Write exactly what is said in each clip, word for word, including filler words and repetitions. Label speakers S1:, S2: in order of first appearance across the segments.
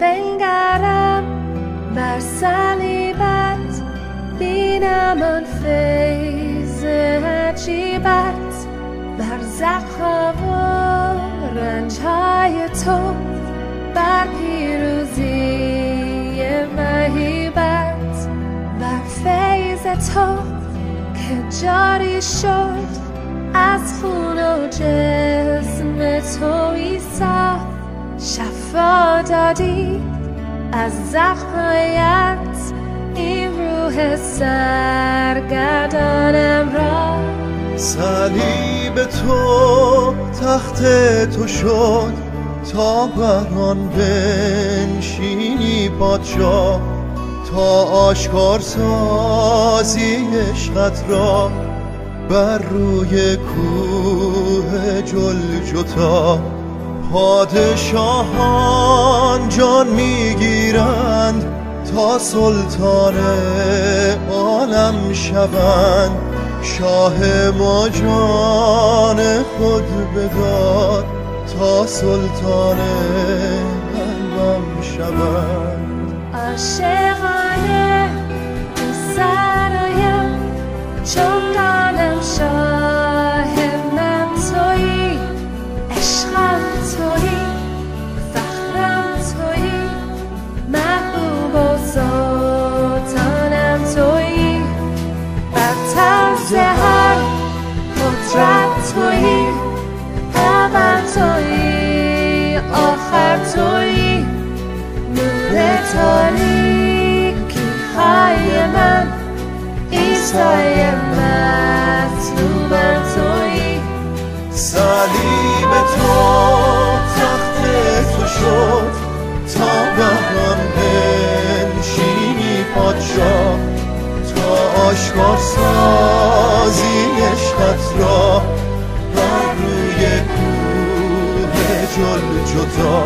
S1: بنگرم بر صلیبت، بینم آن فیض عجیبت. بر زخم‌ها و رنج‌های تو، بر پیروزی مهیبت. بر فیض تو که جاری شد از خون و جسم تو عیسی، شفا دادی از زخم‌هایت این روح سرگردانم را.
S2: صلیب تو تخت تو شد تا بر آن بنشینی پادشاه، تا آشکار سازی عشقت را بر روی کوه جلجتا. پادشاهان جان میگیرند تا سلطان عالم شوند، شاه ما جان خود بداد تا سلطان قلبم شوند.
S1: عاشقانه سرایم چون دانم شاه من تویی، عشقم تویی، فخرم تویی، محبوب و سلطانم تویی. برتر ز هر قدرت تویی، اول تویی، آخر تویی. نور تاریکی های من، عیسی مطلوبم تویی.
S2: صلیب تو تخت تو شد تا بر آن بنشینی پادشاه، تا آشکار سازی عشقت را بر روی کوه جلجتا.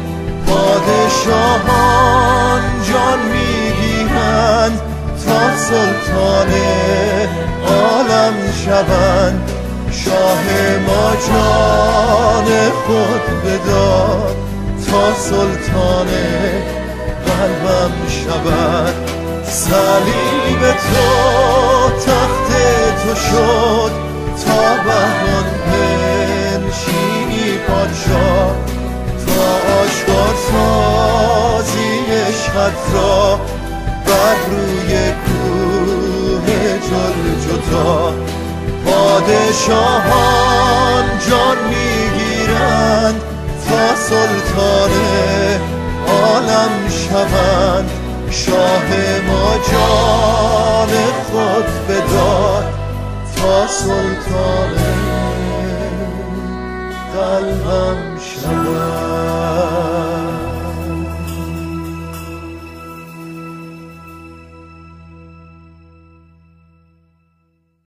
S2: پادشاهان جان میگیرند تا سلطان عالم شوند، شاه ما جان خود بداد تا سلطان قلبم شوند. صلیب تو تخت تو شد تا بر آن بنشینی پادشاه، تا آشکار سازی عشقت را بر روی کوه جلجتا. پادشاهان جان میگیرند تا سلطان عالم شوند، شاه ما جان خود بداد تا سلطان قلبم شوند.